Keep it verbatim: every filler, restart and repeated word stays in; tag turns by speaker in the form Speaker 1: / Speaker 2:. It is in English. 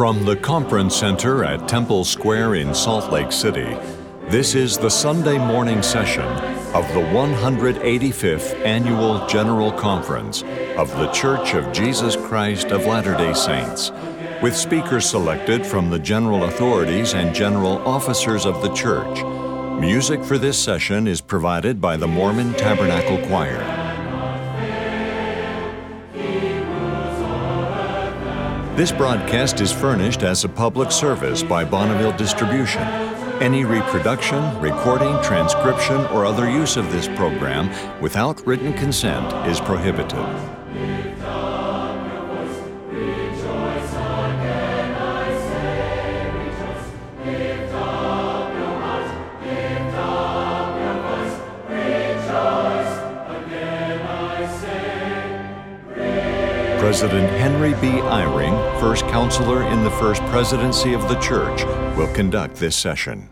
Speaker 1: From the Conference Center at Temple Square in Salt Lake City, this is the Sunday morning session of the one hundred eighty-fifth Annual General Conference of The Church of Jesus Christ of Latter-day Saints, with speakers selected from the general authorities and general officers of the church. Music for this session is provided by the Mormon Tabernacle Choir. This broadcast is furnished as a public service by Bonneville Distribution. Any reproduction, recording, transcription, or other use of this program without written consent is prohibited. President Henry B. Eyring, First Counselor in the First Presidency of the Church, will conduct this session.